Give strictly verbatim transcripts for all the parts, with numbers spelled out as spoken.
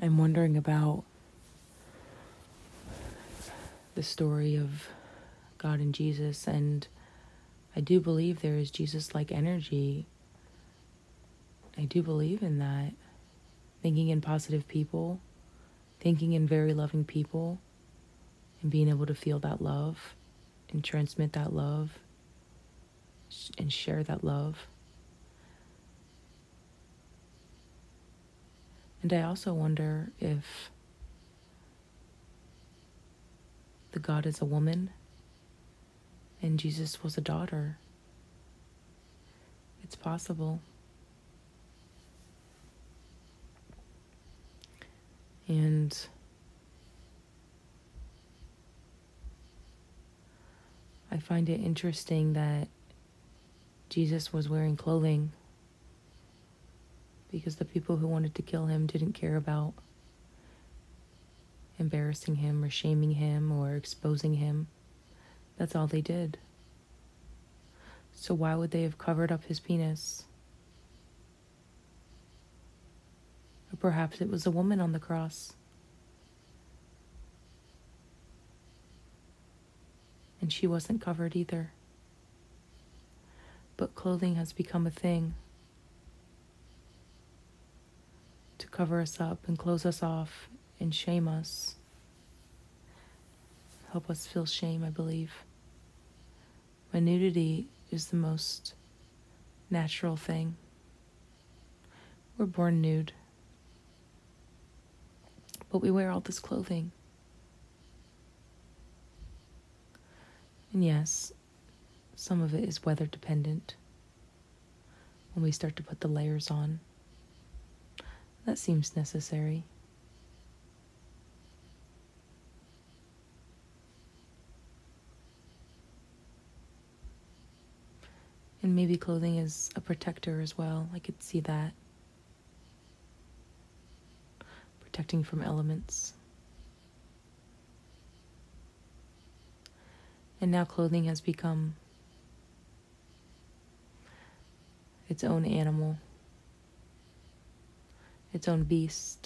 I'm wondering about the story of God and Jesus, and I do believe there is Jesus-like energy. I do believe in that. Thinking in positive people, thinking in very loving people, and being able to feel that love and transmit that love and share that love. And I also wonder if the God is a woman and Jesus was a daughter. It's possible. And I find it interesting that Jesus was wearing clothing because the people who wanted to kill him didn't care about embarrassing him or shaming him or exposing him. That's all they did. So why would they have covered up his penis? Or perhaps it was a woman on the cross. And she wasn't covered either. But clothing has become a thing to cover us up and close us off and shame us. Help us feel shame, I believe. When nudity is the most natural thing. We're born nude. But we wear all this clothing. And yes, some of it is weather dependent. When we start to put the layers on, that seems necessary. And maybe clothing is a protector as well. I could see that. Protecting from elements. And now clothing has become its own animal, its own beast.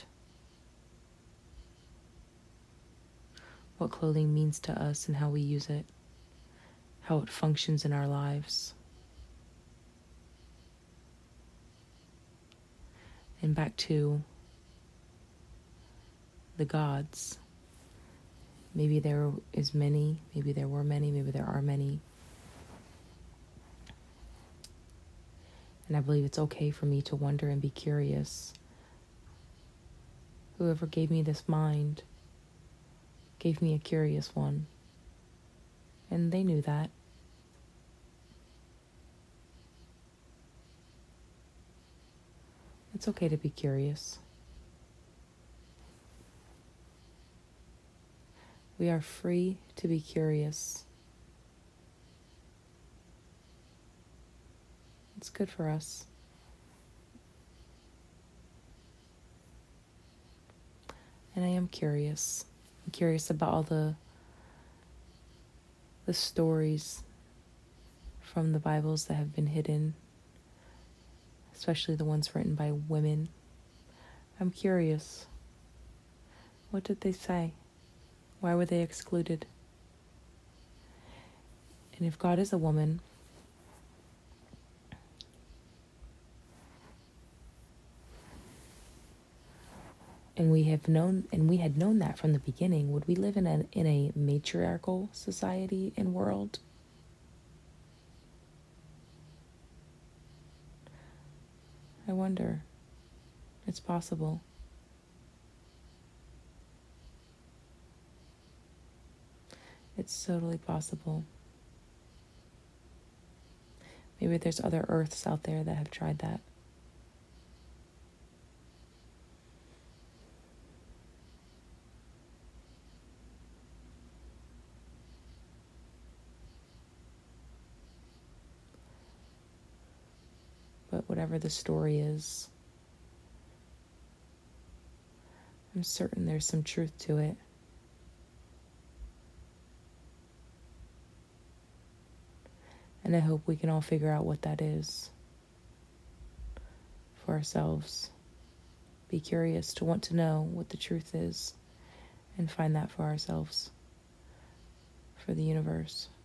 What clothing means to us and how we use it, how it functions in our lives. And back to the gods. Maybe there is many, maybe there were many, maybe there are many. And I believe it's okay for me to wonder and be curious. Whoever gave me this mind gave me a curious one. And they knew that. It's okay to be curious. We are free to be curious. It's good for us. And I am curious. I'm curious about all the the stories from the Bibles that have been hidden, especially the ones written by women. I'm curious. What did they say? Why were they excluded? And if God is a woman, and we have known, and we had known that from the beginning, would we live in a in a matriarchal society and world? I wonder. It's possible. It's totally possible. Maybe there's other Earths out there that have tried that. But whatever the story is, I'm certain there's some truth to it. And I hope we can all figure out what that is for ourselves. be curious, to want to know what the truth is, and find that for ourselves, for the universe.